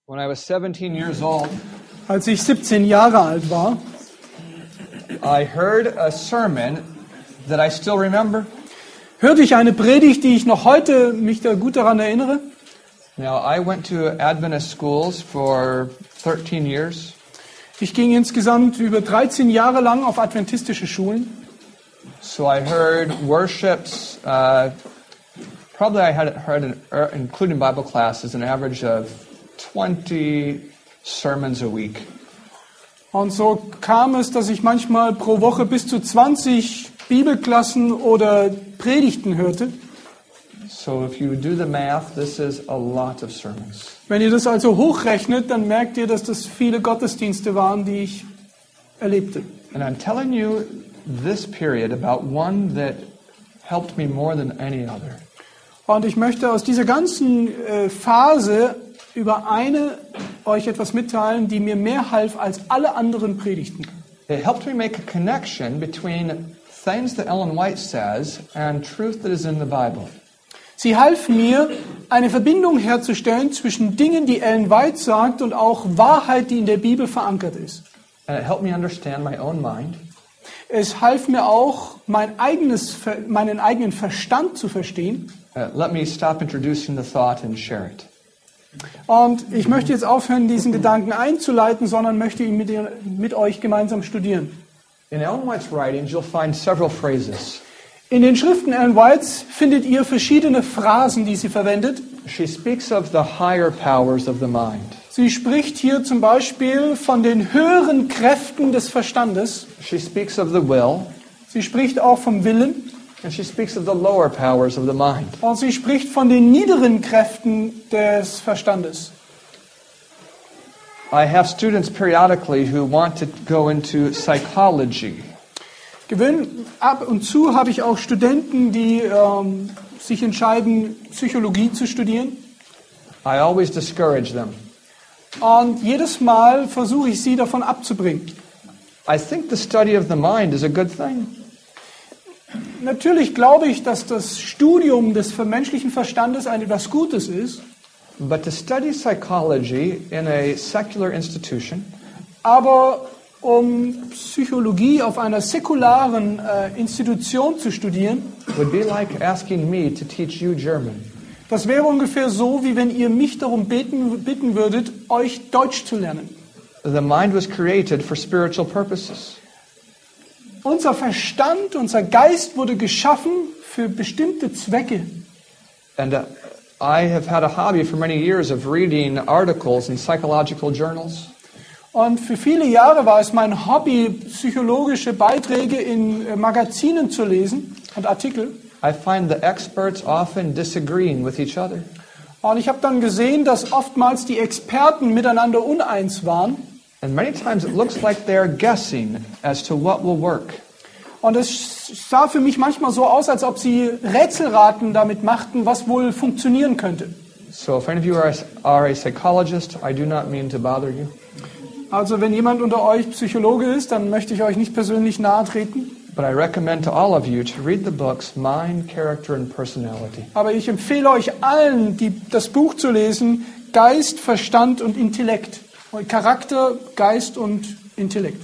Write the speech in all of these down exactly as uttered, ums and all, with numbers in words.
When I was seventeen years old, Als ich siebzehn Jahre alt war, I heard a sermon that I still remember. hörte ich eine Predigt, die ich noch heute mich da gut daran erinnere. Now, I went to Adventist schools for thirteen years, Ich ging insgesamt über dreizehn Jahre lang auf adventistische Schulen. so I heard worships. Uh, probably I had heard, an, er, including Bible classes, an average of twenty sermons a week. Und so kam es, dass ich manchmal pro Woche bis zu zwanzig Bibelklassen oder Predigten hörte. So if you do the math, this is a lot of sermons. Wenn ihr das also hochrechnet, dann merkt ihr, dass das viele Gottesdienste waren, die ich erlebte. And I'm telling you this period about one that helped me more than any other. Und ich möchte aus dieser ganzen äh, Phase über eine euch etwas mitteilen, die mir mehr half als alle anderen Predigten. It helped me make a connection between things that Ellen White says and truth that is in the Bible. Sie half mir, eine Verbindung herzustellen zwischen Dingen, die Ellen White sagt, und auch Wahrheit, die in der Bibel verankert ist. And it helped me understand my own mind. Es half mir auch, mein eigenes, meinen eigenen Verstand zu verstehen. Uh, let me stop introducing the thought and share it. Und ich möchte jetzt aufhören, diesen Gedanken einzuleiten, sondern möchte ihn mit, ihr, mit euch gemeinsam studieren. In Ellen White's writings, you'll find several phrases. In den Schriften Ellen Whites findet ihr verschiedene Phrasen, die sie verwendet. She speaks of the higher powers of the mind. Sie spricht hier zum Beispiel von den höheren Kräften des Verstandes. She speaks of the will, Sie spricht auch vom Willen. and she speaks of the lower powers of the mind. Und sie spricht von den niederen Kräften des Verstandes. I have students periodically who want to go into psychology. Gewinn, ab und zu habe ich auch Studenten, die ähm, sich entscheiden, Psychologie zu studieren. I always discourage them. Und jedes Mal versuche ich sie davon abzubringen. I think the study of the mind is a good thing. Natürlich glaube ich, dass das Studium des menschlichen Verstandes ein etwas Gutes ist. But to study psychology in a secular institution Aber um Psychologie auf einer säkularen äh, Institution zu studieren, would be like asking me to teach you German. das wäre ungefähr so, wie wenn ihr mich darum beten, bitten würdet, euch Deutsch zu lernen. The mind was created for spiritual purposes. Unser Verstand, unser Geist wurde geschaffen für bestimmte Zwecke. And uh, I have had a hobby for many years of reading articles in psychological journals. Und für viele Jahre war es mein Hobby, psychologische Beiträge in äh, Magazinen zu lesen und Artikel. I find the experts often disagreeing with each other. Und ich habe dann gesehen, dass oftmals die Experten miteinander uneins waren. And many times it looks like they're guessing as to what will work. Und es sah für mich manchmal so aus, als ob sie Rätselraten damit machten, was wohl funktionieren könnte. So if any of you are a, are a psychologist, I do not mean to bother you. Also wenn jemand unter euch Psychologe ist, dann möchte ich euch nicht persönlich nahe treten. But I recommend to all of you to read the books Mind, Character, and Personality. Aber ich empfehle euch allen, die, das Buch zu lesen, Geist, Verstand und Intellekt. Charakter, Geist und Intellekt.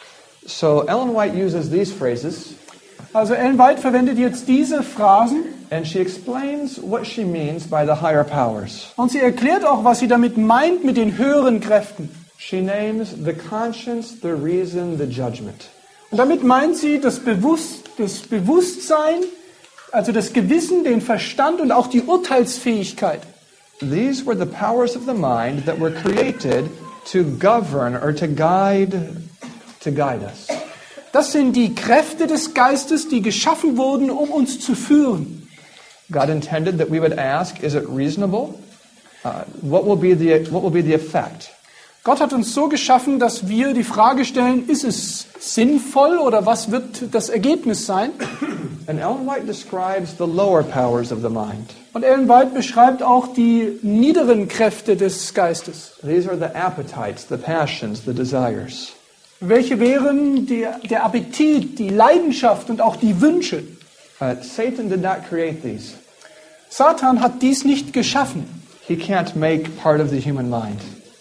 So Ellen White uses these phrases, Also Ellen White verwendet jetzt diese Phrasen and she explains what she means by the higher powers. und sie erklärt auch, was sie damit meint mit den höheren Kräften. She names the conscience, the reason, the judgment. Und damit meint sie das, Bewusst, das Bewusstsein, also das Gewissen, den Verstand und auch die Urteilsfähigkeit. These were the powers of the mind that were created to govern or to guide, to guide us. Das sind die Kräfte des Geistes, die geschaffen wurden, um uns zu führen. God intended that we would ask, is it reasonable? Uh, what will be the what will be the effect? Gott hat uns so geschaffen, dass wir die Frage stellen, ist es sinnvoll oder was wird das Ergebnis sein? And Ellen White describes the lower powers of the mind. Und Ellen White beschreibt auch die niederen Kräfte des Geistes. These are the appetites, the passions, the desires. Welche wären die, der Appetit, die Leidenschaft und auch die Wünsche? Uh, Satan did not create these. Satan hat dies nicht geschaffen. He can't make part of the human mind.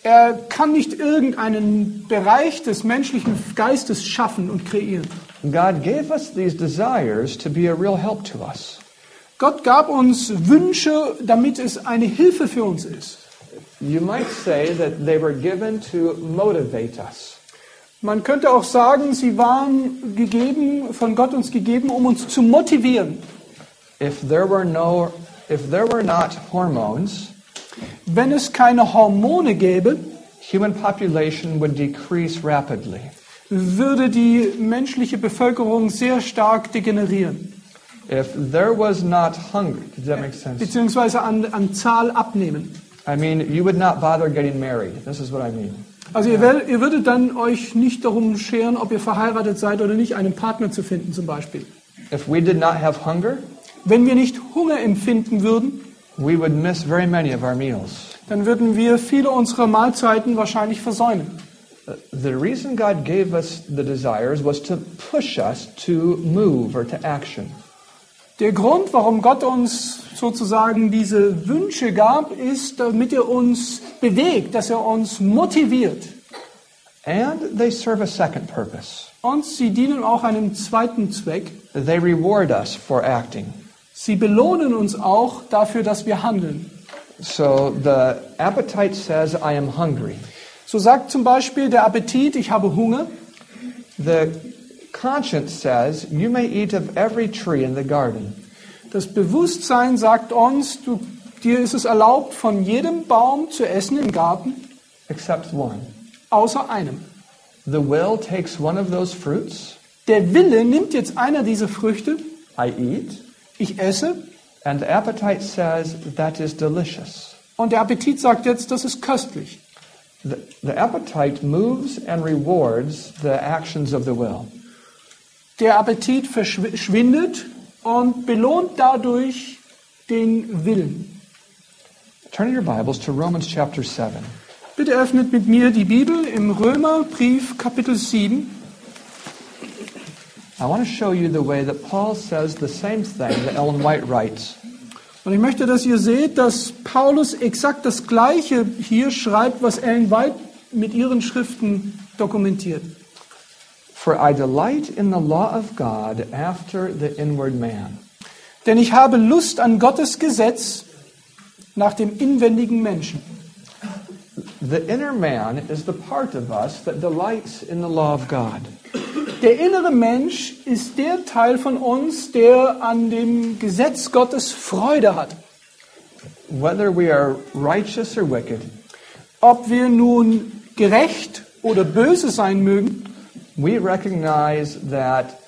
Er kann nicht irgendeinen Bereich des menschlichen Geistes schaffen und kreieren. God gave us these desires to be a real help to us. Gott gab uns Wünsche, damit es eine Hilfe für uns ist. You might say that they were given to motivate us. Man könnte auch sagen, sie waren gegeben, von Gott uns gegeben, um uns zu motivieren. If there were no, if there were not hormones, Wenn es keine Hormone gäbe, human population would decrease rapidly. würde die menschliche Bevölkerung sehr stark degenerieren, If there was not hunger, does that make sense? beziehungsweise an, an Zahl abnehmen. I mean, you would not bother getting married. This is what I mean. Also ihr, werdet, ihr würdet dann euch nicht darum scheren, ob ihr verheiratet seid oder nicht, einen Partner zu finden zum Beispiel. If we did not have hunger, Wenn wir nicht Hunger empfinden würden, we would miss very many of our meals. dann würden wir viele unserer Mahlzeiten wahrscheinlich versäumen. The reason God gave us the desires was to push us to move or to action. Der Grund, warum Gott uns sozusagen diese Wünsche gab, ist, damit er uns bewegt, dass er uns motiviert. And they serve a second purpose. Und sie dienen auch einem zweiten Zweck. They reward us for acting. Sie belohnen uns auch dafür, dass wir handeln. So the appetite says, I am hungry. So sagt zum Beispiel der Appetit, ich habe Hunger. The conscience says, you may eat of every tree in the garden. Das Bewusstsein sagt uns, du, dir ist es erlaubt, von jedem Baum zu essen im Garten, Except one. außer einem. The will takes one of those fruits. Der Wille nimmt jetzt einer dieser Früchte, I eat. ich esse, And the appetite says, that is delicious. und der Appetit sagt jetzt, das ist köstlich. The, the appetite moves and rewards the actions of the will. Der Appetit verschwindet und belohnt dadurch den Willen. Turn in your Bibles to Romans chapter seven. Bitte öffnet mit mir die Bibel im Römerbrief Kapitel sieben. I want to show you the way that Paul says the same thing that Ellen White writes. Und ich möchte, dass ihr seht, dass Paulus exakt das Gleiche hier schreibt, was Ellen White mit ihren Schriften dokumentiert. For I delight in the law of God after the inward man. Denn ich habe Lust an Gottes Gesetz nach dem inwendigen Menschen. The inner man is the part of us that delights in the law of God. Der innere Mensch ist der Teil von uns, der an dem Gesetz Gottes Freude hat. Whether we are righteous or wicked, Ob wir nun gerecht oder böse sein mögen, we recognize that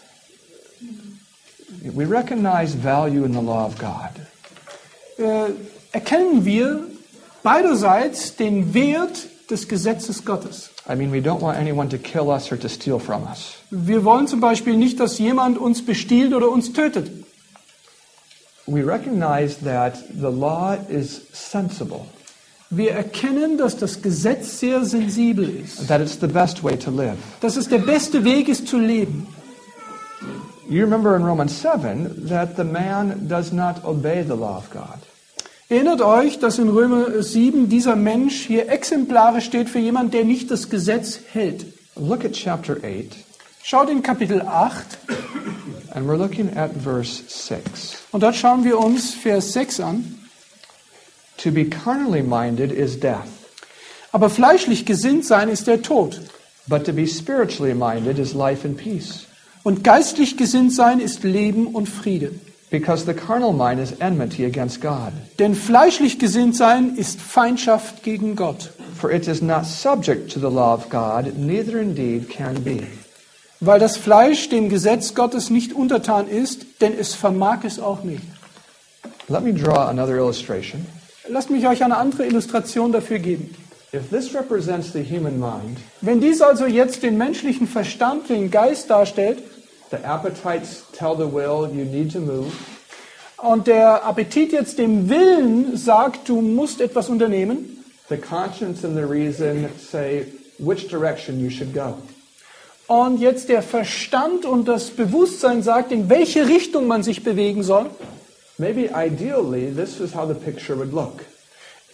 we recognize value in the law of God. äh, erkennen wir beiderseits den Wert des Gesetzes Gottes. I mean, we don't want anyone to kill us or to steal from us. Wir wollen zum Beispiel nicht, dass jemand uns bestiehlt oder uns tötet. We recognize that the law is sensible, Wir erkennen, dass das Gesetz sehr sensibel ist. that it's the best way to live. Dass es der beste Weg ist zu leben. You remember in Romans seven that the man does not obey the law of God. Erinnert euch, dass in Römer sieben dieser Mensch hier exemplarisch steht für jemanden, der nicht das Gesetz hält. Look at chapter eight, Schaut in Kapitel acht and we're looking at verse six. und dort schauen wir uns Vers sechs an. To be carnally minded is death, Aber fleischlich gesinnt sein ist der Tod. but to be spiritually minded is life and peace. Und geistlich gesinnt sein ist Leben und Friede. Because the carnal mind is enmity against God. Denn fleischlich gesinnt sein ist Feindschaft gegen Gott. For it is not subject to the law of God, neither indeed can be. Weil das Fleisch dem Gesetz Gottes nicht untertan ist, denn es vermag es auch nicht. Let me draw another illustration. Lasst mich euch eine andere Illustration dafür geben. If this represents the human mind, Wenn dies also jetzt den menschlichen Verstand, den Geist darstellt, the appetites tell the will you need to move, und der Appetit jetzt dem Willen sagt, du musst etwas unternehmen, the conscience and the reason say which direction you should go. und jetzt der Verstand und das Bewusstsein sagt, in welche Richtung man sich bewegen soll, Maybe ideally this is how the picture would look.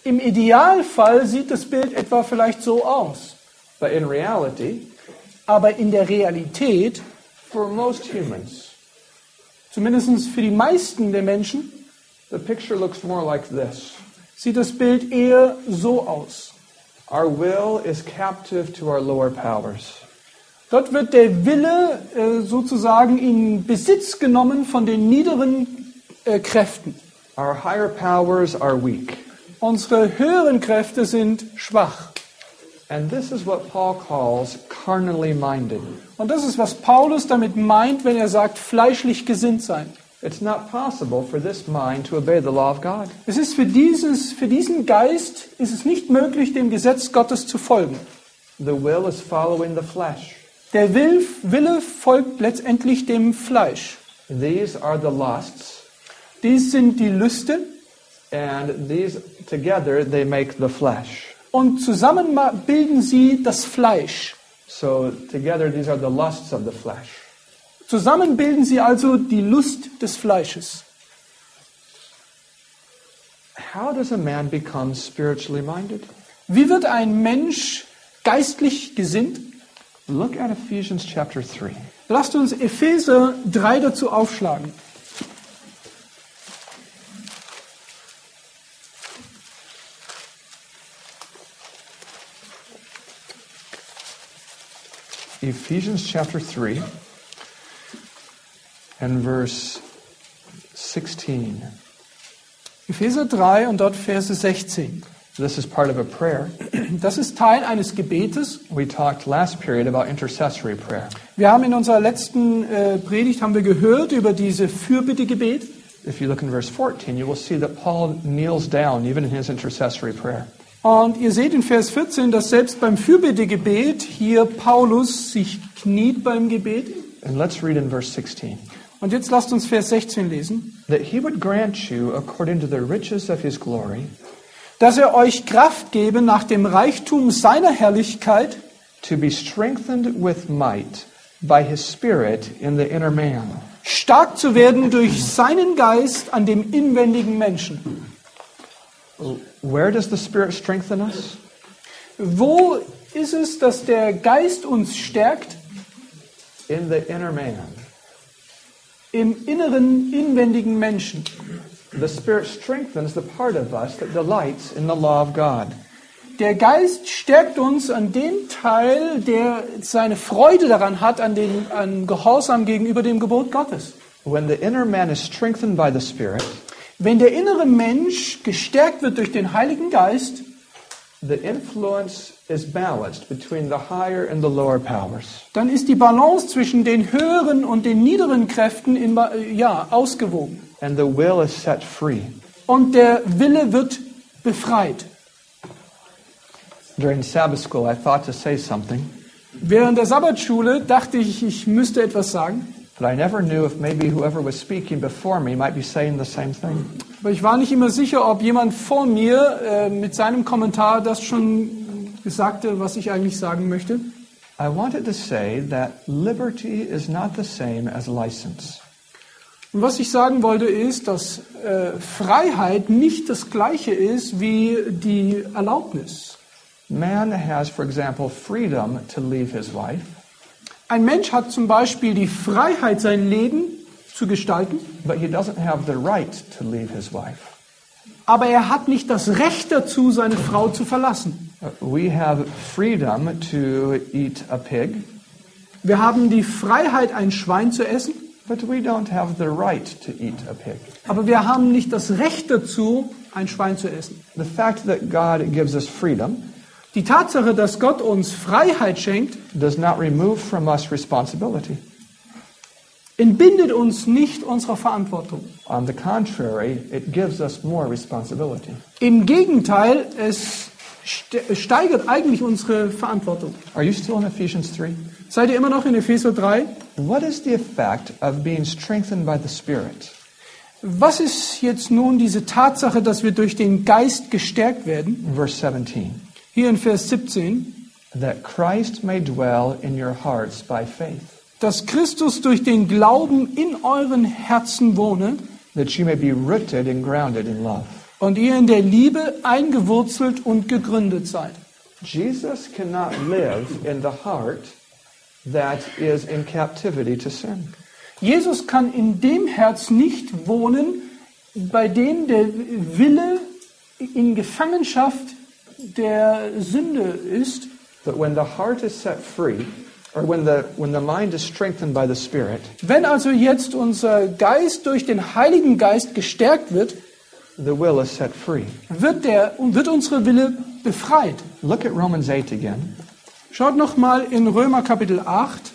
Im Idealfall sieht das Bild etwa vielleicht so aus. But in reality, Aber in der Realität, for most humans, zumindest für die meisten der Menschen, the picture looks more like this. sieht das Bild eher so aus. Our will is captive to our lower powers. Dort wird der Wille äh, sozusagen in Besitz genommen von den niederen äh, Kräften. Our higher powers are weak. Unsere höheren Kräfte sind schwach. And this is what Paul calls carnally minded. Und das ist, was Paulus damit meint, wenn er sagt, fleischlich gesinnt sein. It's not possible for this mind to obey the law of God. Es ist für, dieses, für diesen Geist ist es nicht möglich, dem Gesetz Gottes zu folgen. The will is following the flesh. Der Will, Wille folgt letztendlich dem Fleisch. These are the lusts, Dies sind die Lüste and these together they make the flesh. und zusammen ma- bilden sie das Fleisch. So together these are the lusts of the flesh. Zusammen bilden sie also die Lust des Fleisches. How does a man become spiritually minded? Wie wird ein Mensch geistlich gesinnt? Look at Ephesians chapter three. Lasst uns Epheser drei dazu aufschlagen. Ephesians chapter three and verse sixteen. Epheser drei und dort Verse sechzehn. This is part of a prayer. Das ist Teil eines Gebetes. We talked last period about intercessory prayer. Wir haben in unserer letzten äh, Predigt haben wir gehört über diese Fürbittegebet. If you look in verse fourteen, you will see that Paul kneels down even in his intercessory prayer. Und ihr seht in Vers vierzehn, dass selbst beim Fürbittegebet hier Paulus sich kniet beim Gebet. And let's read in verse sixteen. Und jetzt lasst uns Vers sechzehn lesen. That he would grant you, according to the riches of his glory, Dass er euch Kraft gebe nach dem Reichtum seiner Herrlichkeit, to be strengthened with might by his Spirit in the inner man. stark zu werden durch seinen Geist an dem inwendigen Menschen. Where does the Spirit strengthen us? Wo ist es, dass der Geist uns stärkt? In the inner man. Im inneren, inwendigen Menschen. The Spirit strengthens the part of us that delights in the law of God. Der Geist stärkt uns an dem Teil, der seine Freude daran hat, an den an Gehorsam gegenüber dem Gebot Gottes. When the inner man is strengthened by the Spirit, Wenn der innere Mensch gestärkt wird durch den Heiligen Geist, the influence is balanced between the higher and the lower powers. dann ist die Balance zwischen den höheren und den niederen Kräften in, ja, ausgewogen. And the will is set free. Und der Wille wird befreit. During Sabbath school, I thought to say something, Während der Sabbatschule dachte ich, ich müsste etwas sagen. but I never knew if maybe whoever was speaking before me might be saying the same thing. Aber ich war nicht immer sicher, ob jemand vor mir äh, mit seinem Kommentar das schon sagte, was ich eigentlich sagen möchte. I wanted to say that liberty is not the same as license. Und was ich sagen wollte ist, dass äh, Freiheit nicht das gleiche ist wie die Erlaubnis. Man has, for example, freedom to leave his wife, Ein Mensch hat zum Beispiel die Freiheit, sein Leben zu gestalten, but he doesn't have the right to leave his wife. aber er hat nicht das Recht dazu, seine Frau zu verlassen. Uh, We have freedom to eat a pig, Wir haben die Freiheit, ein Schwein zu essen, but we don't have the right to eat a pig. aber wir haben nicht das Recht dazu, ein Schwein zu essen. The fact that God gives us freedom Die Tatsache, dass Gott uns Freiheit schenkt, does not remove from us responsibility. entbindet uns nicht unserer Verantwortung. On the contrary, it gives us more responsibility. Im Gegenteil, es ste- steigert eigentlich unsere Verantwortung. Are you still in Ephesians three? Seid ihr immer noch in Epheser drei? What is the effect of being strengthened by the Spirit? Was ist jetzt nun diese Tatsache, dass wir durch den Geist gestärkt werden? Verse seventeen. Hier in Vers siebzehn. That Christ may dwell in your hearts by faith, Dass Christus durch den Glauben in euren Herzen wohne, that you may be rooted and grounded in love. und ihr in der Liebe eingewurzelt und gegründet seid. Jesus cannot live in the heart that is in captivity to sin. Jesus kann in dem Herz nicht wohnen, bei dem der Wille in Gefangenschaft der Sünde ist. But when the heart is set free, or when the when the mind is strengthened by the Spirit, Wenn also jetzt unser Geist durch den Heiligen Geist gestärkt wird, the will is set free. wird, der, wird unsere Wille befreit. Look at Romans eight again. Schaut nochmal in Römer Kapitel acht.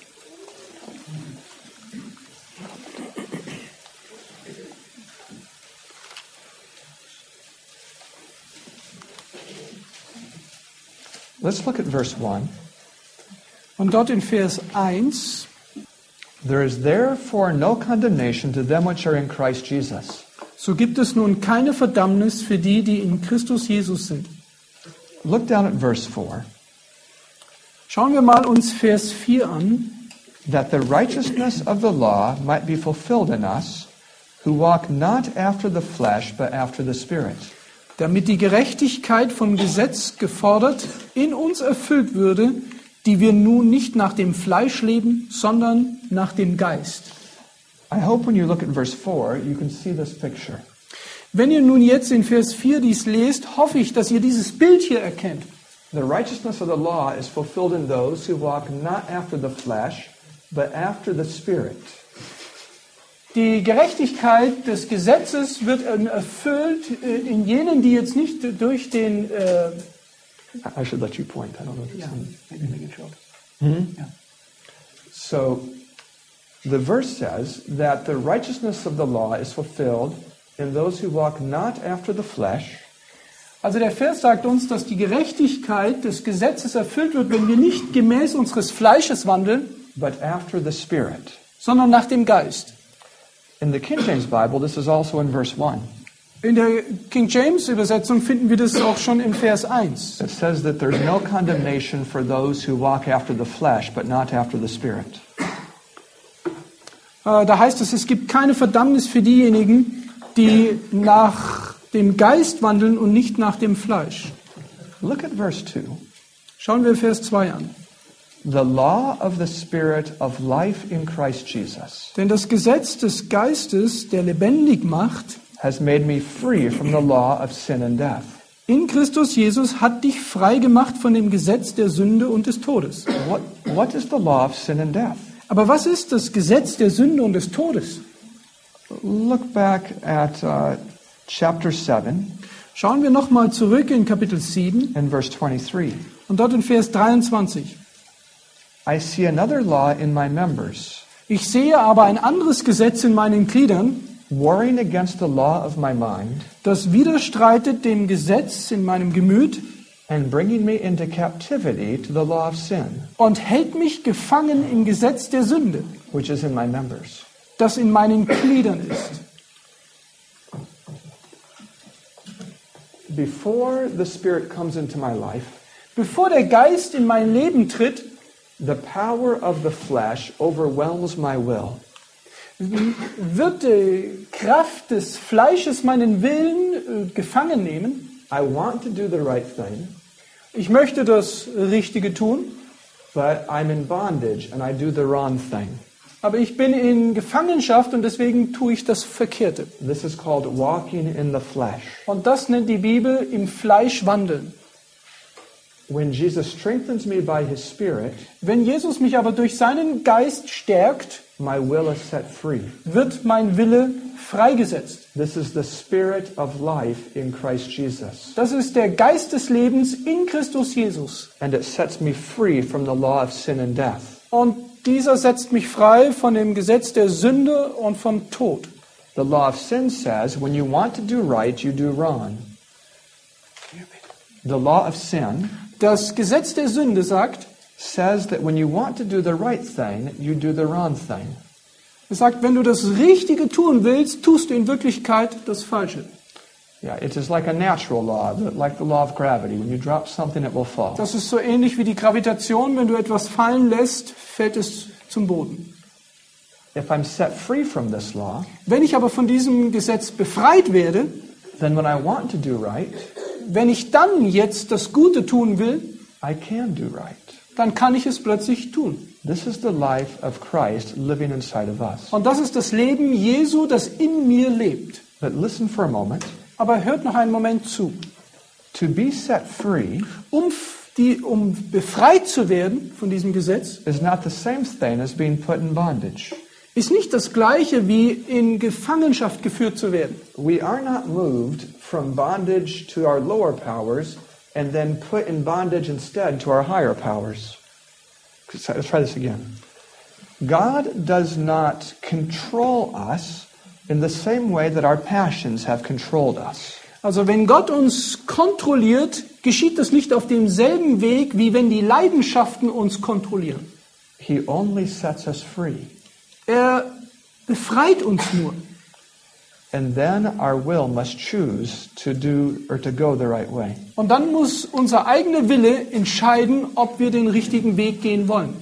Let's look at verse one. Und dort in Vers eins. There is therefore no condemnation to them which are in Christ Jesus. So gibt es nun keine Verdammnis für die, die in Christus Jesus sind. Look down at verse four. Schauen wir mal uns Vers vier an. That the righteousness of the law might be fulfilled in us, who walk not after the flesh, but after the Spirit. Damit die Gerechtigkeit vom Gesetz gefordert in uns erfüllt würde, die wir nun nicht nach dem Fleisch leben, sondern nach dem Geist. I hope when you look at verse four, you can see this picture. Wenn ihr nun jetzt in Vers vier dies lest, hoffe ich, dass ihr dieses Bild hier erkennt. The righteousness of the law is fulfilled in those who walk not after the flesh, but after the Spirit. Die Gerechtigkeit des Gesetzes wird erfüllt in jenen, die jetzt nicht durch den... Äh, I should let you point. I don't know if it's ja, on. Mm-hmm. ja. So, the verse says that the righteousness of the law is fulfilled in those who walk not after the flesh. Also der Vers sagt uns, dass die Gerechtigkeit des Gesetzes erfüllt wird, wenn wir nicht gemäß unseres Fleisches wandeln, but after the Spirit. sondern nach dem Geist. In the King James Bible, this is also in verse one. In der King James Übersetzung finden wir das auch schon in Vers eins. It says that there's no condemnation for those who walk after the flesh, but not after the Spirit. Äh, Da heißt es, es gibt keine Verdammnis für diejenigen, die nach dem Geist wandeln und nicht nach dem Fleisch. Look at verse two. Schauen wir Vers zwei an. The law of the Spirit of life in Christ Jesus Denn das Gesetz des Geistes, der lebendig macht, has made me free from the law of sin and death. in Christus Jesus hat dich frei gemacht von dem Gesetz der Sünde und des Todes. What, what is the law of sin and death? Aber was ist das Gesetz der Sünde und des Todes? Look back at uh, chapter seven Schauen wir nochmal zurück in Kapitel sieben and verse twenty-three. und dort in Vers dreiundzwanzig. I see another law in my members, Ich sehe aber ein anderes Gesetz in meinen Gliedern, warring against the law of my mind das widerstreitet dem Gesetz in meinem Gemüt and bringing me into captivity to the law of sin, und hält mich gefangen im Gesetz der Sünde, which is in my members. das in meinen Gliedern ist. Before the Spirit comes into my life, Bevor der Geist in mein Leben tritt, the power of the flesh overwhelms my will. wird die Kraft des Fleisches meinen Willen äh, gefangen nehmen. I want to do the right thing, Ich möchte das Richtige tun, but I'm in bondage and I do the wrong thing. aber ich bin in Gefangenschaft und deswegen tue ich das Verkehrte. This is called walking in the flesh. Und das nennt die Bibel im Fleisch wandeln. When Jesus strengthens me by his Spirit, Wenn Jesus mich aber durch seinen Geist stärkt, my will is set free. wird mein Wille freigesetzt. This is the Spirit of life in Christ Jesus. Das ist der Geist des Lebens in Christus Jesus. And it sets me free from the law of sin and death. Und dieser setzt mich frei von dem Gesetz der Sünde und vom Tod. The law of sin says when you want to do right, you do wrong. The law of sin Das Gesetz der Sünde sagt, says that when you want to do the right thing, you do the wrong thing. es sagt, wenn du das Richtige tun willst, tust du in Wirklichkeit das Falsche. Yeah, it is like a natural law, like the law of gravity. When you drop something, it will fall. Das ist so ähnlich wie die Gravitation. Wenn du etwas fallen lässt, fällt es zum Boden. If I'm set free from this law, Wenn ich aber von diesem Gesetz befreit werde, then when I want to do right, wenn ich dann jetzt das Gute tun will, I can do right. dann kann ich es plötzlich tun. This is the life of Christ living inside of us. Und das ist das Leben Jesu, das in mir lebt. But listen for a moment. Aber hört noch einen Moment zu. To be set free Um, die, um befreit zu werden von diesem Gesetz, is not the same thing as being put in bondage. ist nicht das Gleiche wie in Gefangenschaft geführt zu werden. We are not moved from bondage to our lower powers and then put in bondage instead to our higher powers. Let's try this again. God does not control us in the same way that our passions have controlled us. Also wenn Gott uns kontrolliert, geschieht das nicht auf demselben Weg, wie wenn die Leidenschaften uns kontrollieren. He only sets us free. Er befreit uns nur. And then our will must choose to do or to go the right way. Und dann muss unser eigener Wille entscheiden, ob wir den richtigen Weg gehen wollen.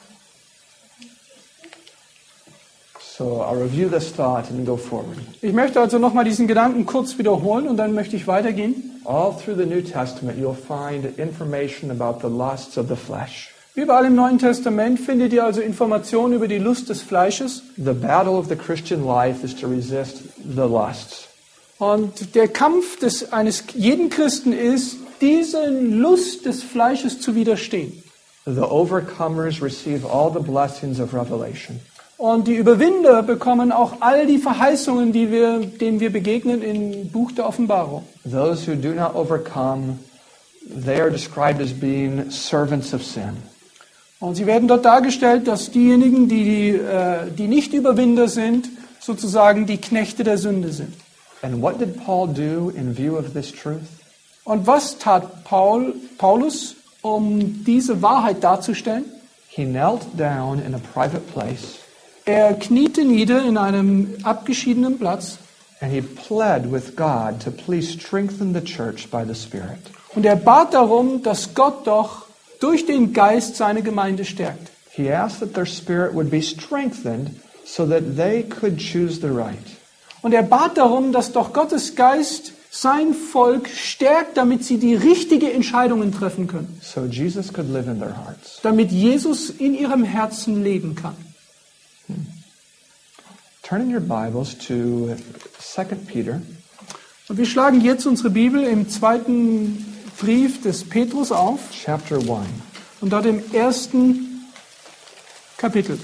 So I'll review this thought and go forward. Ich möchte also nochmal diesen Gedanken kurz wiederholen und dann möchte ich weitergehen. All through the New Testament you'll find information about the lusts of the flesh. Überall im Neuen Testament findet ihr also Informationen über die Lust des Fleisches. The battle of the Christian life is to resist the lusts. Und der Kampf des eines jeden Christen ist, diese Lust des Fleisches zu widerstehen. The overcomers receive all the blessings of Revelation. Und die Überwinder bekommen auch all die Verheißungen, die wir, denen wir begegnen im Buch der Offenbarung. Those who do not overcome, they are described as being servants of sin. Und sie werden dort dargestellt, dass diejenigen, die, äh, die nicht Überwinder sind, sozusagen die Knechte der Sünde sind. And what did Paul do in view of this truth? Und was tat Paul, Paulus, um diese Wahrheit darzustellen? He knelt down in a private place Er kniete nieder in einem abgeschiedenen Platz and he pled with God to please strengthen the church by the Spirit. und er bat darum, dass Gott doch durch den Geist seine Gemeinde stärkt. He asked that their spirit would be strengthened so that they could choose the right. Und er bat darum, dass doch Gottes Geist sein Volk stärkt, damit sie die richtigen Entscheidungen treffen können. So Jesus could live in their hearts. Damit Jesus in ihrem Herzen leben kann. Turn in your Bibles to Second Peter. Und wir schlagen jetzt unsere Bibel im zweiten Brief des Petrus auf Chapter one. und dort im ersten Kapitel.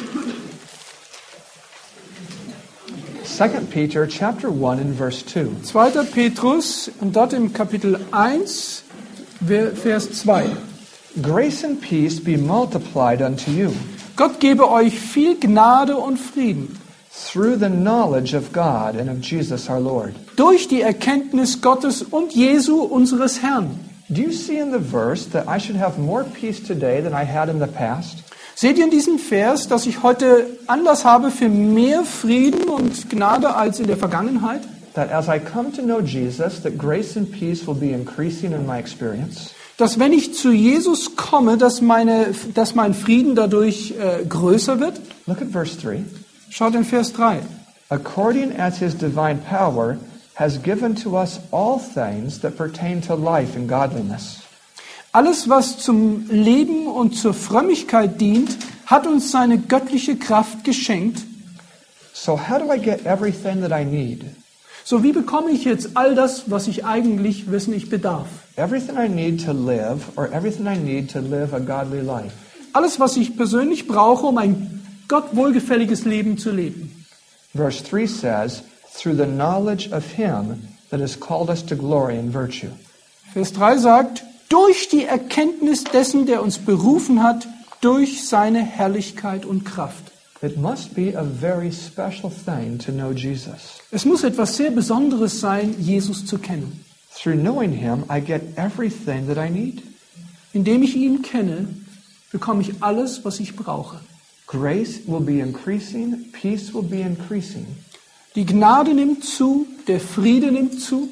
Second Peter chapter one and verse two. zweiter Petrus und dort im Kapitel eins, Vers zwei. Grace and peace be multiplied unto you Gott gebe euch viel Gnade und Frieden through the knowledge of God and of Jesus our Lord. durch die Erkenntnis Gottes und Jesu unseres Herrn. Do you see in the verse that I should have more peace today than I had in the past? Seht ihr in diesem Vers, dass ich heute Anlass habe für mehr Frieden und Gnade als in der Vergangenheit? That as I come to know Jesus, that grace and peace will be increasing in my experience? Dass wenn ich zu Jesus komme, dass, meine, dass mein Frieden dadurch äh, größer wird? Look at verse three. Schaut in Vers drei. According as his divine power has given to us all things that pertain to life and godliness. Alles, was zum Leben und zur Frömmigkeit dient, hat uns seine göttliche Kraft geschenkt. So how do I get everything that I need? So wie bekomme ich jetzt all das, was ich eigentlich wissen ich bedarf? Everything I need to live, or everything I need to live a godly life. Alles, was ich persönlich brauche, um ein Gott wohlgefälliges Leben zu leben. Verse three says, through the knowledge of him that has called us to glory and virtue. Vers drei sagt, durch die Erkenntnis dessen, der uns berufen hat, durch seine Herrlichkeit und Kraft. It must be a very special thing to know Jesus. Es muss etwas sehr Besonderes sein, Jesus zu kennen. Through knowing him, I get everything that I need. Indem ich ihn kenne, bekomme ich alles, was ich brauche. Grace will be increasing, peace will be increasing. Die Gnade nimmt zu, der Friede nimmt zu.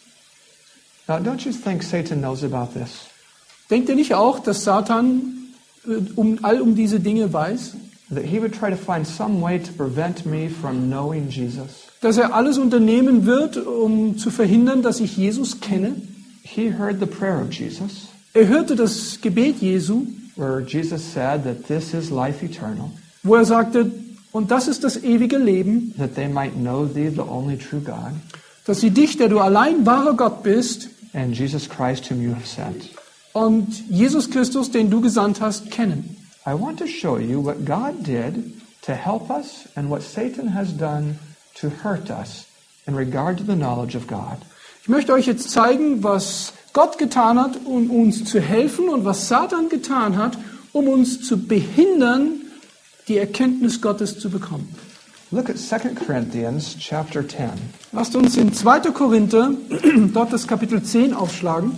Now, don't you think Satan knows about this? Denkt ihr nicht auch, dass Satan äh, um, all um diese Dinge weiß? That he would try to find some way to prevent me from knowing Jesus? dass er alles unternehmen wird, um zu verhindern, dass ich Jesus kenne. He heard the prayer of Jesus, Er hörte das Gebet Jesu, where Jesus said that this is life eternal, wo er sagte, und das ist das ewige Leben, that they might know thee, the only true God, dass sie dich, der du allein wahrer Gott bist, and Jesus Christ whom you have sent. und Jesus Christus, den du gesandt hast, kennen. I want to show you what God did to help us and what Satan has done to hurt us in regard to the knowledge of God. Ich möchte euch jetzt zeigen, was Gott getan hat, um uns zu helfen und was Satan getan hat, um uns zu behindern, die Erkenntnis Gottes zu bekommen. Look at Second Corinthians chapter ten. Lasst uns in zweiter Korinther, dort das Kapitel zehn aufschlagen.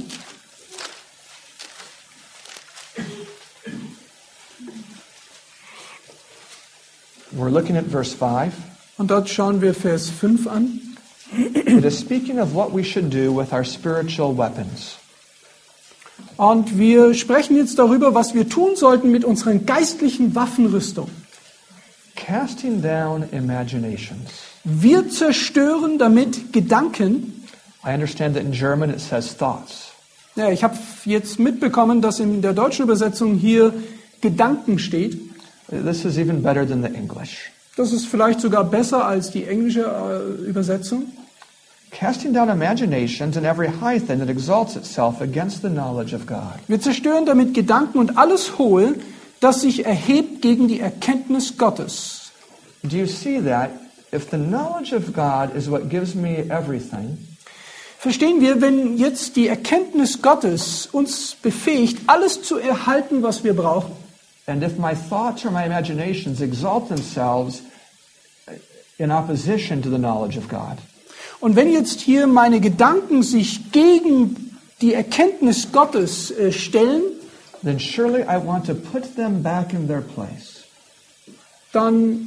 We're looking at verse five. Und dort schauen wir Vers fünf an. It is speaking of what we should do with our spiritual weapons. Und wir sprechen jetzt darüber, was wir tun sollten mit unseren geistlichen Waffenrüstung. Casting down imaginations. Wir zerstören damit Gedanken. I understand that in German it says thoughts. Ja, ich habe jetzt mitbekommen, dass in der deutschen Übersetzung hier Gedanken steht. This is even better than the English. Das ist vielleicht sogar besser als die englische äh, Übersetzung. Casting down imaginations and every high thing that exalts itself against the knowledge of God. Wir zerstören damit Gedanken und alles Hohe, das sich erhebt gegen die Erkenntnis Gottes. Do you see that? If the knowledge of God is what gives me everything, Verstehen wir, wenn jetzt die Erkenntnis Gottes uns befähigt, alles zu erhalten, was wir brauchen, and if my thoughts or my imaginations exalt themselves in opposition to the knowledge of God, und wenn jetzt hier meine Gedanken sich gegen die Erkenntnis Gottes äh, stellen, then surely I want to put them back in their place. dann,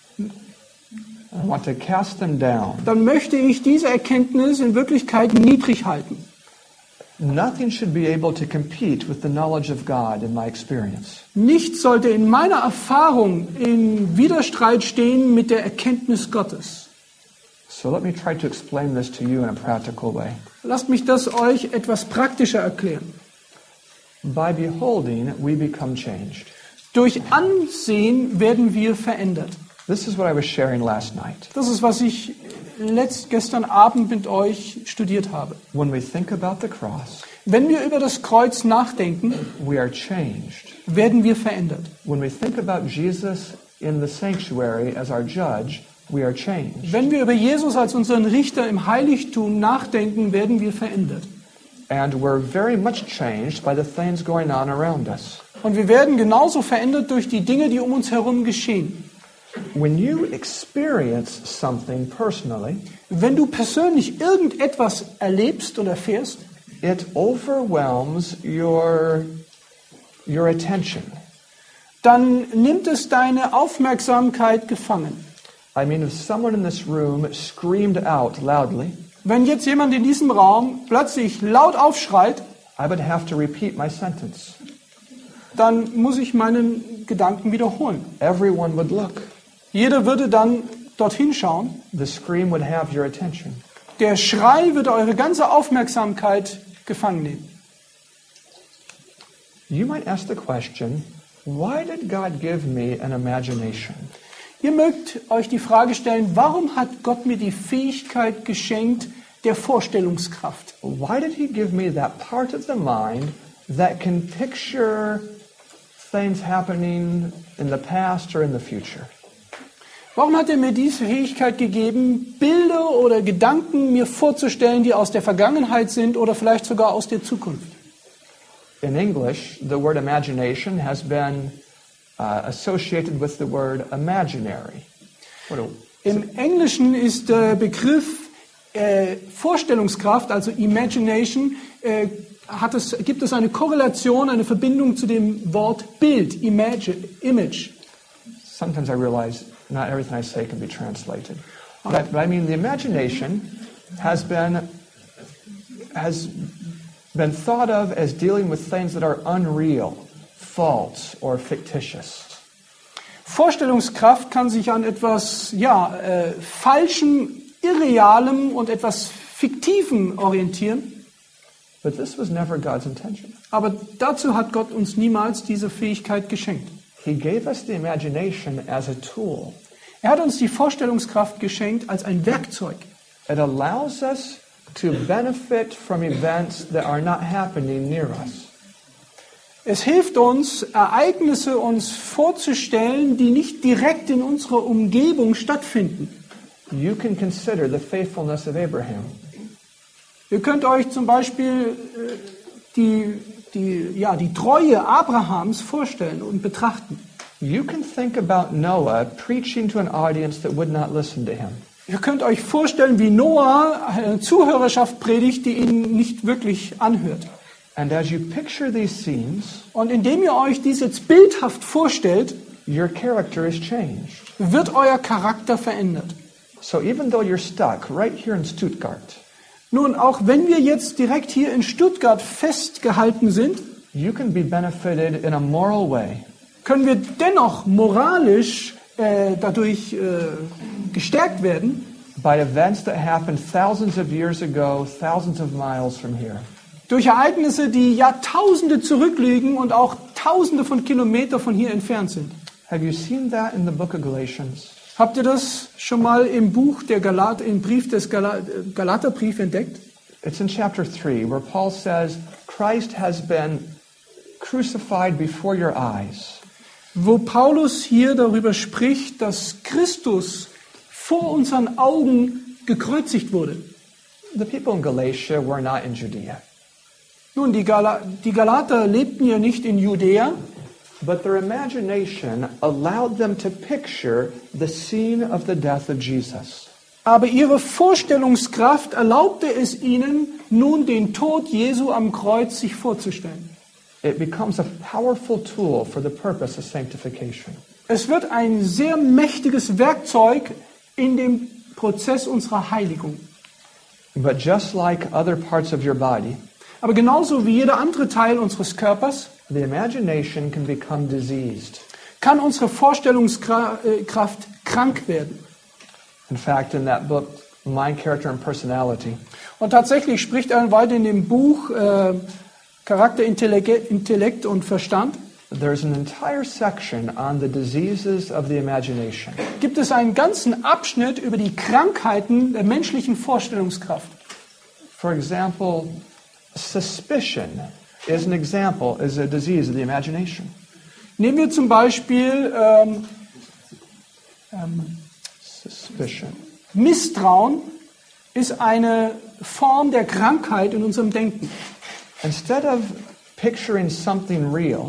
I want to cast them down. dann möchte ich diese Erkenntnis in Wirklichkeit niedrig halten. Nothing should be able to compete with the knowledge of God in my experience. Nichts sollte in meiner Erfahrung in Widerstreit stehen mit der Erkenntnis Gottes. So let me try to explain this to you in a practical way. Lasst mich das euch etwas praktischer erklären. By beholding, we become changed. Durch Ansehen werden wir verändert. This is what I was sharing last night. Das ist, was ich letzt, gestern Abend mit euch studiert habe. When we think about the cross, Wenn wir über das Kreuz nachdenken, we are changed. werden wir verändert. When we think about Jesus in the sanctuary as our judge, we are changed. Wenn wir über Jesus als unseren Richter im Heiligtum nachdenken, werden wir verändert. And we're very much changed by the things going on around us. Und wir werden genauso verändert durch die Dinge, die um uns herum geschehen. When you experience something personally, Wenn du persönlich irgendetwas erlebst und erfährst, it overwhelms your, your attention. dann nimmt es deine Aufmerksamkeit gefangen. I mean, if someone in this room screamed out loudly, Wenn jetzt jemand in diesem Raum plötzlich laut aufschreit, I would have to repeat my sentence. dann muss ich meinen Gedanken wiederholen. Everyone would look. Jeder würde dann dorthin schauen. The scream would have your attention. Der Schrei würde eure ganze Aufmerksamkeit gefangen nehmen. You might ask the question, why did God give me an imagination? Ihr mögt euch die Frage stellen, warum hat Gott mir die Fähigkeit geschenkt der Vorstellungskraft? Why did he give me that part of the mind that can picture things happening in the past or in the future? Warum hat er mir diese Fähigkeit gegeben, Bilder oder Gedanken mir vorzustellen, die aus der Vergangenheit sind oder vielleicht sogar aus der Zukunft? In English, the word imagination has been uh, associated with the word imaginary. What do- Im Englischen ist der Begriff äh, Vorstellungskraft, also Imagination, äh, hat es, gibt es eine Korrelation, eine Verbindung zu dem Wort Bild, Imagine, Image. Sometimes I realize not everything I say can be translated. But I, but I mean, the imagination has been has been thought of as dealing with things that are unreal, false, or fictitious. Vorstellungskraft kann sich an etwas ja, äh, Falschen Irrealem und etwas Fiktivem orientieren. But this was never God's intention. Aber dazu hat Gott uns niemals diese Fähigkeit geschenkt. He gave us the imagination as a tool. Er hat uns die Vorstellungskraft geschenkt als ein Werkzeug. It allows us to benefit from events that are not happening near us. Es hilft uns, Ereignisse uns vorzustellen, die nicht direkt in unserer Umgebung stattfinden. You can consider the faithfulness of Abraham. Ihr könnt euch zum Beispiel äh, die, die, ja, die Treue Abrahams vorstellen und betrachten. You can think about Noah preaching to an audience that would not listen to him. Ihr könnt euch vorstellen, wie Noah eine Zuhörerschaft predigt, die ihn nicht wirklich anhört. And as you picture these scenes, Und indem ihr euch dies jetzt bildhaft vorstellt, your character is changed. wird euer Charakter verändert. So even though you're stuck right here in Stuttgart, Nun, auch wenn wir jetzt direkt hier in Stuttgart festgehalten sind, you can be benefited in a moral way können wir dennoch moralisch äh, dadurch äh, gestärkt werden, by events that happened thousands of years ago, thousands of miles from here. durch Ereignisse, die Jahrtausende zurückliegen und auch Tausende von Kilometern von hier entfernt sind. Have you seen that in the book of Galatians? Habt ihr das schon mal im Buch der Galat, im Brief des Gala, Galaterbrief entdeckt? It's in chapter three where Paul says, Christ has been crucified before your eyes. Wo Paulus hier darüber spricht, dass Christus vor unseren Augen gekreuzigt wurde. The people in Galatia were not in Judea, Nun, die, Gala, die Galater lebten ja nicht in Judäa, but their imagination allowed them to picture the scene of the death of Jesus. aber ihre Vorstellungskraft erlaubte es ihnen, nun den Tod Jesu am Kreuz sich vorzustellen. It becomes a powerful tool for the purpose of sanctification. Es wird ein sehr mächtiges Werkzeug in dem Prozess unserer Heiligung. But just like other parts of your body, Aber genauso wie jeder andere Teil unseres Körpers the imagination can become diseased. kann unsere Vorstellungskraft krank werden. In fact, in that book, Mind, Character, and Personality, Und tatsächlich spricht Ellen White in dem Buch äh, Charakter, Intellekt, Intellekt und Verstand, there's an entire section on the diseases of the imagination. gibt es einen ganzen Abschnitt über die Krankheiten der menschlichen Vorstellungskraft. For example, suspicion is an example, is a disease of the imagination. Nehmen wir zum Beispiel ähm, ähm, Suspicion. Misstrauen ist eine Form der Krankheit in unserem Denken. Instead of picturing something real,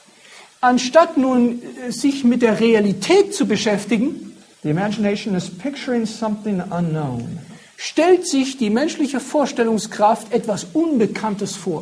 Anstatt nun äh, sich mit der Realität zu beschäftigen, the imagination is picturing something unknown. stellt sich die menschliche Vorstellungskraft etwas Unbekanntes vor.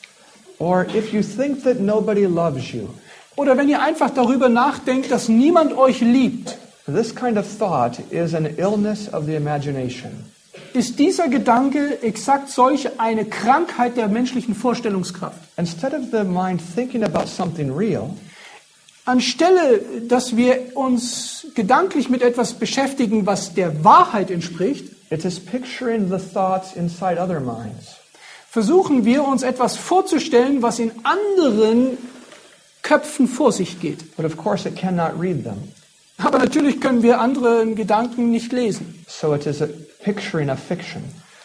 Or if you think that nobody loves you, Oder wenn ihr einfach darüber nachdenkt, dass niemand euch liebt, this kind of thought is an illness of the imagination. ist dieser Gedanke exakt solch eine Krankheit der menschlichen Vorstellungskraft. Instead of the mind thinking about something real, Anstelle, dass wir uns gedanklich mit etwas beschäftigen, was der Wahrheit entspricht, it is picturing the thoughts inside other minds. versuchen wir uns etwas vorzustellen, was in anderen Köpfen vor sich geht. But of course it cannot read them. Aber natürlich können wir andere Gedanken nicht lesen. So it is a picturing a fiction.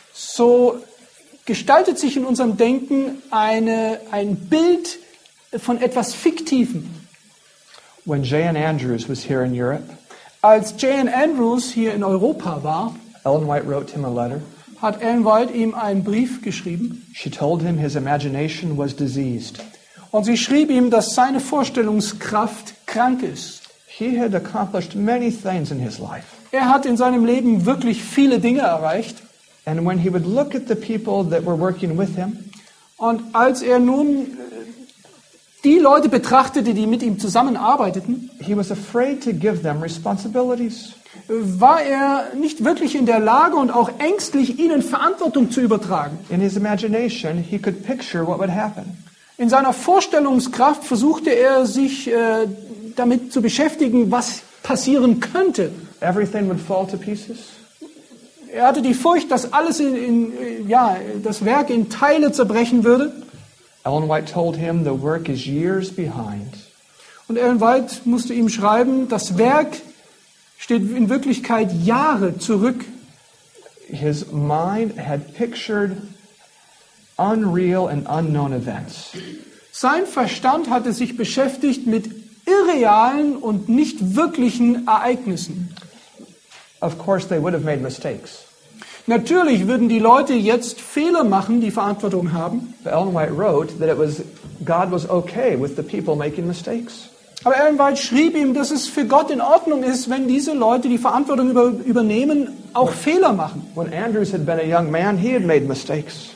So gestaltet sich in unserem Denken eine, ein Bild von etwas Fiktivem. When J N Andrews was here in Europe, Als J N Andrews hier in Europa war, Ellen White wrote him a letter. hat Ellen White ihm einen Brief geschrieben. She told him his imagination was diseased. Und sie schrieb ihm, dass seine Vorstellungskraft krank ist. He had accomplished many things in his life. Er hat in seinem Leben wirklich viele Dinge erreicht. And when he would look at the people that were working with him, Und als er nun äh, die Leute betrachtete, die mit ihm zusammenarbeiteten, he was afraid to give them responsibilities. war er nicht wirklich in der Lage und auch ängstlich, ihnen Verantwortung zu übertragen. In his imagination, he could picture what would happen. In seiner Vorstellungskraft versuchte er sich äh, damit zu beschäftigen, was passieren könnte. Everything would fall to pieces. er hatte die Furcht, dass alles in, in, ja, das Werk in Teile zerbrechen würde. Ellen White told him the work is years behind. Und Ellen White musste ihm schreiben, das Werk steht in Wirklichkeit Jahre zurück. His mind had pictured unreal and unknown events. Sein Verstand hatte sich beschäftigt mit irrealen und nicht wirklichen Ereignissen. Of course, they would have made mistakes. Natürlich würden die Leute jetzt Fehler machen, die Verantwortung haben. But Ellen White wrote that it was God was okay with the people making mistakes. Aber Ellen White schrieb ihm, dass es für Gott in Ordnung ist, wenn diese Leute die Verantwortung über, übernehmen, auch Fehler machen. When Andrews had been a young man, he had made mistakes.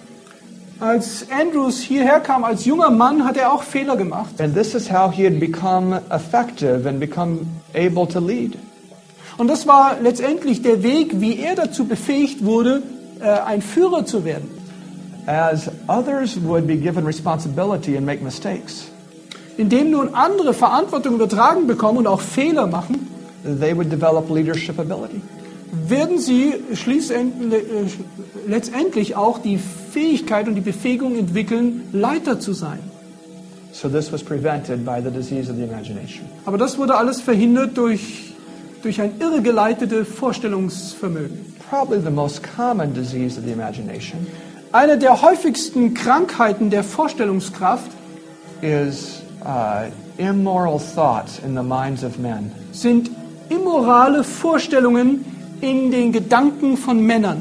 Als Andrews hierher kam als junger Mann, hat er auch Fehler gemacht. And this is how he had become effective and become able to lead. Und das war letztendlich der Weg, wie er dazu befähigt wurde, ein Führer zu werden. As others would be given responsibility and make mistakes, Indem nun andere Verantwortung übertragen bekommen und auch Fehler machen, they would develop leadership ability. werden sie letztendlich auch die Fähigkeit und die Befähigung entwickeln, Leiter zu sein. So this was prevented by the disease of the imagination. Aber das wurde alles verhindert durch, durch ein irregeleitetes Vorstellungsvermögen. Probably the most common disease of the imagination Eine der häufigsten Krankheiten der Vorstellungskraft is uh, immoral thoughts in the minds of men. sind immorale Vorstellungen in den Gedanken von Männern.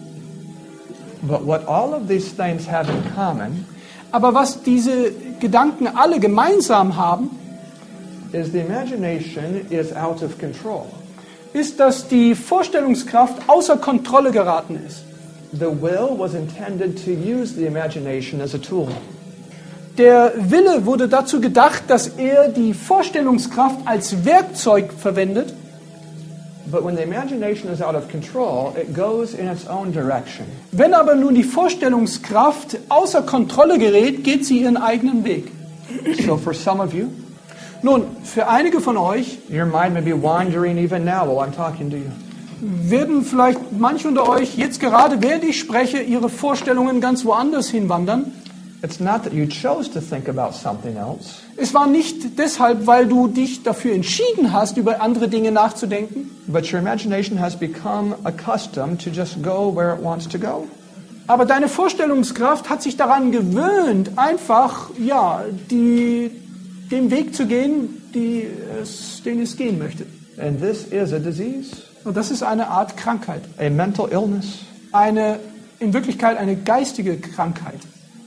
But what all of these things have in common Aber was diese Gedanken alle gemeinsam haben, is the imagination is out of control. ist, dass die Vorstellungskraft außer Kontrolle geraten ist. The will was intended to use the imagination as a tool. Der Wille wurde dazu gedacht, dass er die Vorstellungskraft als Werkzeug verwendet. But when the imagination is out of control, it goes in its own direction. Wenn aber nun die Vorstellungskraft außer Kontrolle gerät, geht sie ihren eigenen Weg. So for some of you, Nun, für einige von euch your mind may be wandering even now while I'm talking to you. werden vielleicht manche unter euch jetzt gerade, während ich spreche, ihre Vorstellungen ganz woanders hinwandern. It's not that you chose to think about something else. Es war nicht deshalb, weil du dich dafür entschieden hast, über andere Dinge nachzudenken, But your imagination has become accustomed to just go where it wants to go. aber deine Vorstellungskraft hat sich daran gewöhnt, einfach ja, die, den Weg zu gehen, die es, den es gehen möchte. And this is a disease, Und das ist eine Art Krankheit, a mental illness. eine in Wirklichkeit eine geistige Krankheit.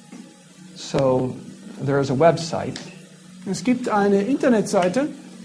So there is a website. Es gibt eine Internetseite,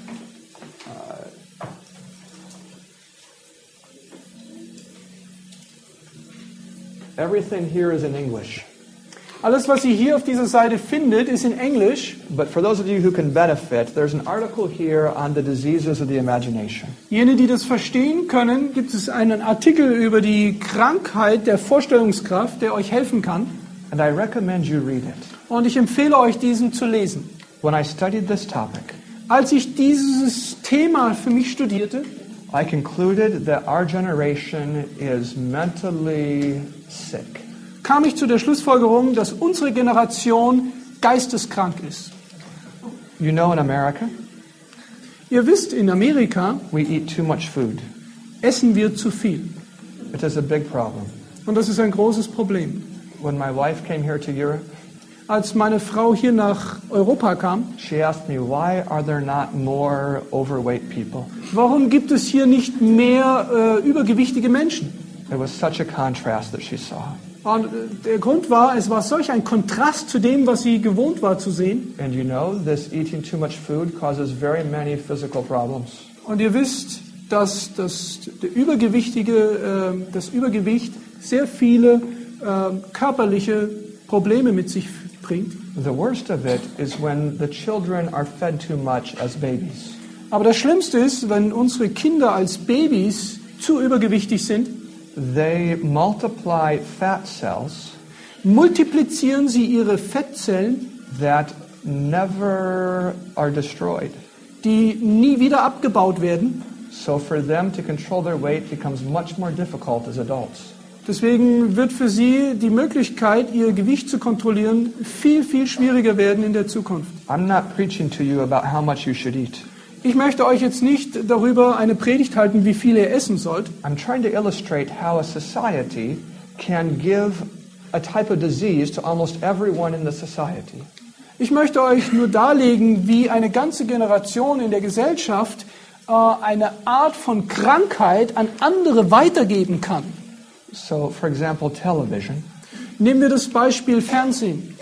Everything here is in English. alles was ihr hier auf dieser Seite findet, ist in Englisch. But for those of you who can benefit, there's an article here on the diseases of the imagination. Jene, die das verstehen können, gibt es einen Artikel über die Krankheit der Vorstellungskraft, der euch helfen kann. And I recommend you read it. Und ich empfehle euch, diesen zu lesen. When I studied this topic, Als ich dieses Thema für mich studierte, I concluded that our generation is mentally sick. kam ich zu der Schlussfolgerung, dass unsere Generation geisteskrank ist. You know, in America, Ihr wisst, in Amerika we eat too much food. essen wir zu viel. It is a big problem. Und das ist ein großes Problem. When my wife came here to Europe, Als meine Frau hier nach Europa kam, she asked me, why are there not more overweight people? warum gibt es hier nicht mehr äh, übergewichtige Menschen? It was such a contrast that she saw. Und äh, der Grund war, es war solch ein Kontrast zu dem, was sie gewohnt war zu sehen. And you know, this eating too much food causes very many physical problems. Und ihr wisst, dass das, der Übergewichtige, äh, das Übergewicht sehr viele äh, körperliche Probleme mit sich bringt. The worst of it is when the children are fed too much as babies. Aber das Schlimmste ist, wenn unsere Kinder als Babys zu übergewichtig sind, They multiply fat cells multiplizieren sie ihre Fettzellen, that never are destroyed. die nie wieder abgebaut werden. So for them to control their weight becomes much more difficult as adults. Deswegen wird für sie die Möglichkeit, ihr Gewicht zu kontrollieren, viel, viel schwieriger werden in der Zukunft. I'm not preaching to you about how much you should eat. Ich möchte euch jetzt nicht darüber eine Predigt halten, wie viel ihr essen sollt. I'm trying to illustrate how a society can give a type of disease to almost everyone in the society. Ich möchte euch nur darlegen, wie eine ganze Generation in der Gesellschaft äh, eine Art von Krankheit an andere weitergeben kann. So, for example, television Nehmen wir das Beispiel Fernsehen.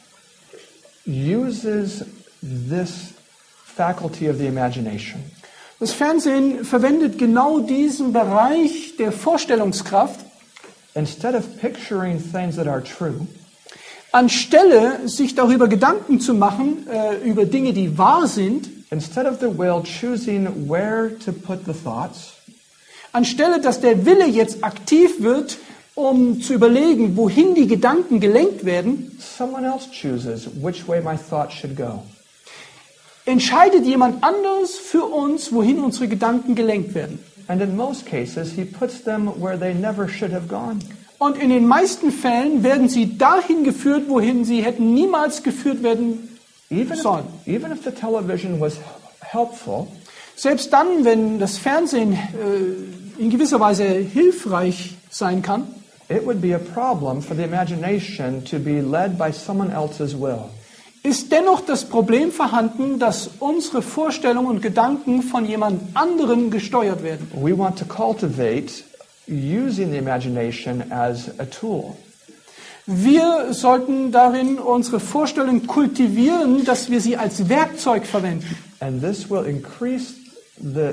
uses this faculty of the imagination. Das Fernsehen verwendet genau diesen Bereich der Vorstellungskraft. Instead of picturing things that are true, Anstelle sich darüber Gedanken zu machen, äh, über Dinge, die wahr sind, instead of the will choosing where to put the thoughts, anstelle dass der Wille jetzt aktiv wird, um zu überlegen, wohin die Gedanken gelenkt werden, someone else chooses which way my thoughts should go. entscheidet jemand anderes für uns, wohin unsere Gedanken gelenkt werden. And in most cases, he puts them where they never should have gone. Und in den meisten Fällen werden sie dahin geführt, wohin sie hätten niemals geführt werden Even sollen. if, even if the television was helpful, Selbst dann, wenn das Fernsehen äh, in gewisser Weise hilfreich sein kann, it would be a problem for the imagination to be led by someone else's will. ist dennoch das Problem vorhanden, dass unsere Vorstellungen und Gedanken von jemand anderem gesteuert werden. We want to cultivate using the imagination as a tool. Wir sollten darin unsere Vorstellungen kultivieren, dass wir sie als Werkzeug verwenden. And this will increase the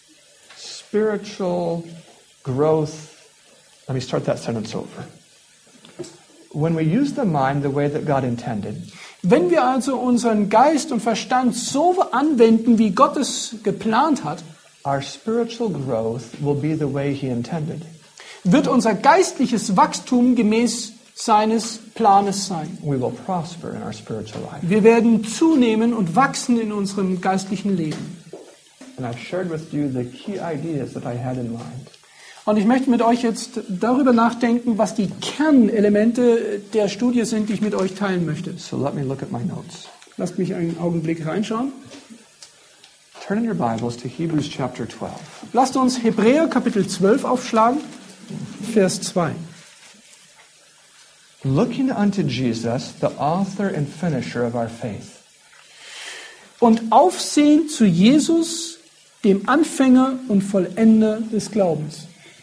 spiritual growth. Let me start that sentence over. When we use the mind the way that God intended, Wenn wir also unseren Geist und Verstand so anwenden, wie Gott es geplant hat, our spiritual growth will be the way He intended. wird unser geistliches Wachstum gemäß seines Planes sein. We will prosper in our spiritual life. Wir werden zunehmen und wachsen in unserem geistlichen Leben. And I've shared with you the key ideas that I had in mind. Und ich möchte mit euch jetzt darüber nachdenken, was die Kernelemente der Studie sind, die ich mit euch teilen möchte. So let me look at my notes. Lasst mich einen Augenblick reinschauen. Turn in your Bibles to Hebrews chapter twelve. Lasst uns Hebräer Kapitel zwölf aufschlagen, Vers zwei. Looking unto Jesus, the author and finisher of our faith. Und aufsehen zu Jesus, dem Anfänger und Vollender des Glaubens.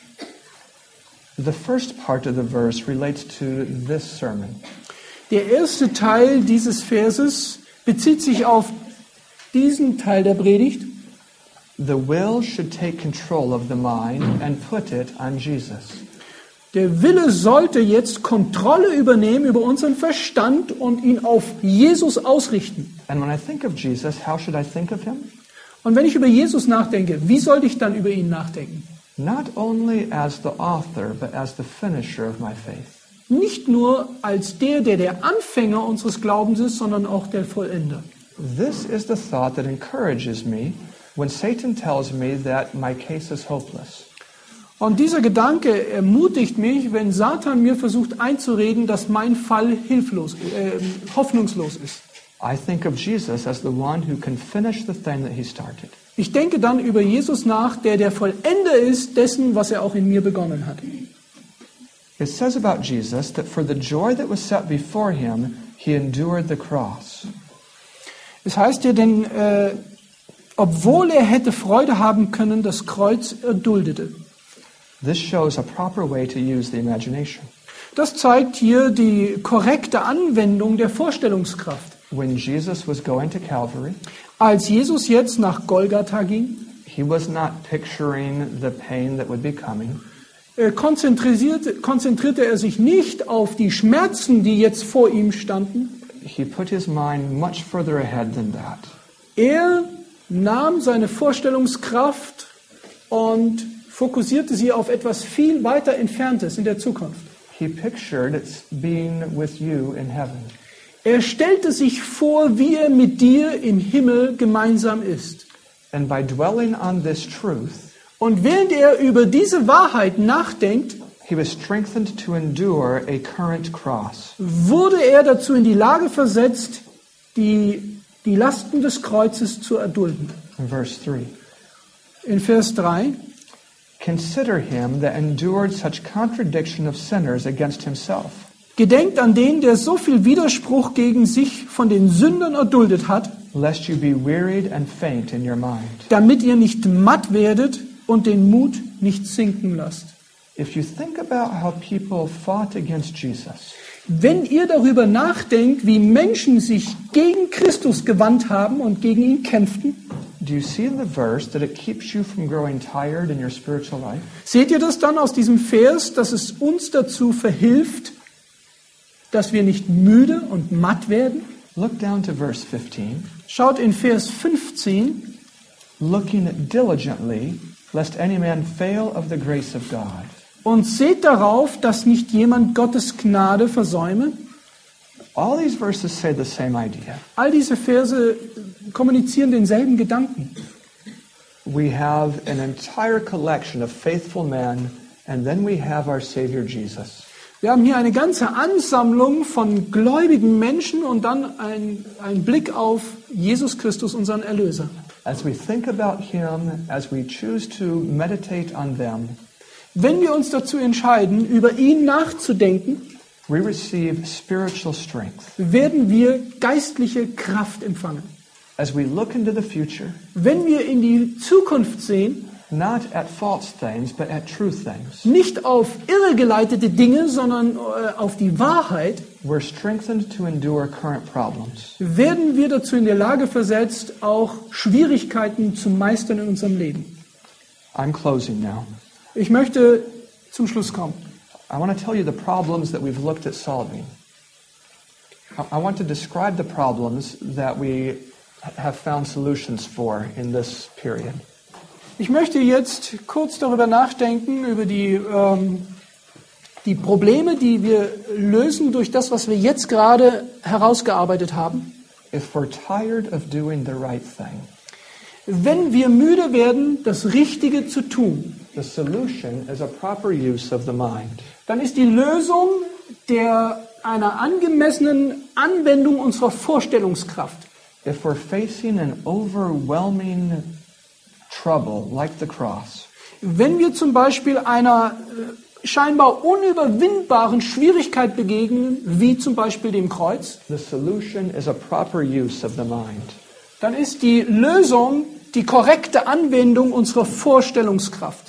The first part of the verse relates to this sermon. Der erste Teil dieses Verses bezieht sich auf diesen Teil der Predigt. The will should take control of the mind and put it on Jesus. Der Wille sollte jetzt Kontrolle übernehmen über unseren Verstand und ihn auf Jesus ausrichten. And when I think of Jesus, how should I think of him? Und wenn ich über Jesus nachdenke, wie sollte ich dann über ihn nachdenken? Not only as the author, but as the finisher of my faith. Nicht nur als der, der der Anfänger unseres Glaubens ist, sondern auch der Vollender. This is the thought that encourages me when Satan tells me that my case is hopeless. Und dieser Gedanke ermutigt mich, wenn Satan mir versucht einzureden, dass mein Fall hilflos, äh, hoffnungslos ist. I think of Jesus as the one who can finish the thing that he started. Ich denke dann über Jesus nach, der der Vollender ist dessen, was er auch in mir begonnen hat. It says about Jesus that for the joy that was set before him, he endured the cross. Es heißt ja, denn äh, obwohl er hätte Freude haben können, das Kreuz erduldete. This shows a proper way to use the imagination. Das zeigt hier die korrekte Anwendung der Vorstellungskraft. When Jesus was going to Calvary, Als Jesus jetzt nach Golgatha ging, he was not picturing the pain that would be coming. äh, konzentrierte, konzentrierte er sich nicht auf die Schmerzen, die jetzt vor ihm standen. He put his mind much further ahead than that. Er nahm seine Vorstellungskraft und fokussierte sie auf etwas viel weiter Entferntes in der Zukunft. He pictured it being with you in heaven. Er stellte sich vor, wie er mit dir im Himmel gemeinsam ist. And by dwelling on this truth, Und während er über diese Wahrheit nachdenkt, he was strengthened to endure a current cross. wurde er dazu in die Lage versetzt, die, die Lasten des Kreuzes zu erdulden. In verse three. In Vers drei. Consider him that endured such contradiction of sinners against himself, Gedenkt an den, der so viel Widerspruch gegen sich von den Sündern erduldet hat, lest you be wearied and faint in your mind. damit ihr nicht matt werdet und den Mut nicht sinken lasst. If you think about how people fought against Jesus, Wenn ihr darüber nachdenkt, wie Menschen sich gegen Christus gewandt haben und gegen ihn kämpften, do you see in the verse that it keeps you from growing tired in your spiritual life? seht ihr das dann aus diesem Vers, dass es uns dazu verhilft, dass wir nicht müde und matt werden? Look down to verse fifteen. Schaut in Vers fünfzehn, Looking diligently, lest any man fail of the grace of God. und seht darauf, dass nicht jemand Gottes Gnade versäume. All these verses say the same idea. All diese Verse kommunizieren denselben Gedanken. We have an entire collection of faithful men, and then we have our Savior Jesus. Wir haben hier eine ganze Ansammlung von gläubigen Menschen und dann ein, ein Blick auf Jesus Christus, unseren Erlöser. As we think about him, as we choose to meditate on them, Wenn wir uns dazu entscheiden, über ihn nachzudenken, we receive spiritual strength. werden wir geistliche Kraft empfangen. As we look into the future, Wenn wir in die Zukunft sehen, not at false things, but at true things, nicht auf irregeleitete Dinge, sondern äh, auf die Wahrheit, we're strengthened to endure current problems. werden wir dazu in der Lage versetzt, auch Schwierigkeiten zu meistern in unserem Leben. I'm closing now. Ich möchte zum Schluss kommen. I want to tell you the problems that we've looked at solving. I I want to describe the problems that we have found solutions for in this period. Ich möchte jetzt kurz darüber nachdenken, über die, ähm, die Probleme, die wir lösen durch das, was wir jetzt gerade herausgearbeitet haben. If we're tired of doing the right thing, Wenn wir müde werden, das Richtige zu tun, the solution is a proper use of the mind. dann ist die Lösung der einer angemessenen Anwendung unserer Vorstellungskraft. If we're facing an overwhelming trouble like the cross, Wenn wir zum Beispiel einer äh, scheinbar unüberwindbaren Schwierigkeit begegnen, wie zum Beispiel dem Kreuz, the solution is a proper use of the mind. dann ist die Lösung die korrekte Anwendung unserer Vorstellungskraft.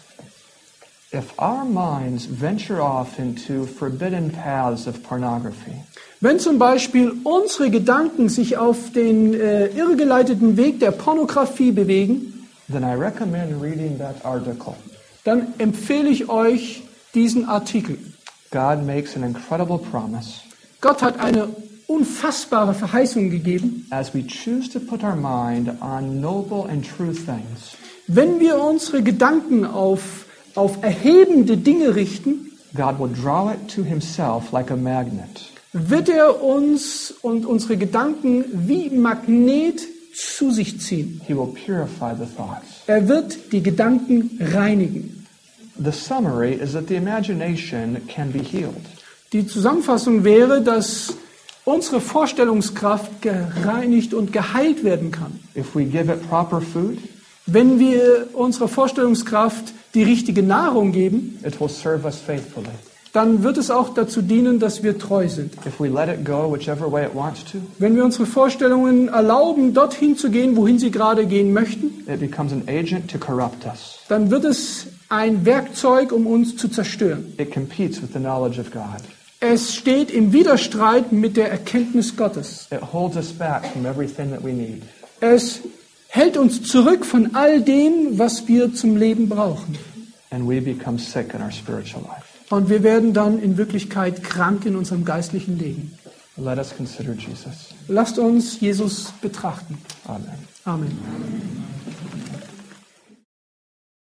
If our minds venture off into forbidden paths of pornography, Wenn zum Beispiel unsere Gedanken sich auf den äh, irregeleiteten Weg der Pornografie bewegen, then I recommend reading that article. dann empfehle ich euch diesen Artikel. God makes an incredible promise. Gott hat eine unfassbare Verheißung gegeben. As we choose to put our mind on noble and true things, Wenn wir unsere Gedanken auf, auf erhebende Dinge richten, God will draw it to himself like a magnet. wird er uns und unsere Gedanken wie Magnet zu sich ziehen. He will purify the thoughts. Er wird die Gedanken reinigen. The summary is that the imagination can be healed. Die Zusammenfassung wäre, dass unsere Vorstellungskraft gereinigt und geheilt werden kann. If we give it proper food, Wenn wir unserer Vorstellungskraft die richtige Nahrung geben, it will serve us faithfully. dann wird es auch dazu dienen, dass wir treu sind. If we let it go whichever way it wants to, Wenn wir unsere Vorstellungen erlauben, dorthin zu gehen, wohin sie gerade gehen möchten, it becomes an agent to corrupt us. dann wird es ein Werkzeug, um uns zu zerstören. It competes with the knowledge of God. Es steht im Widerstreit mit der Erkenntnis Gottes. It holds us back from everything that we need. Es hält uns zurück von all dem, was wir zum Leben brauchen. And we become sick in our spiritual life. Und wir werden dann in Wirklichkeit krank in unserem geistlichen Leben. Let us consider Jesus. Lasst uns Jesus betrachten. Amen. Amen.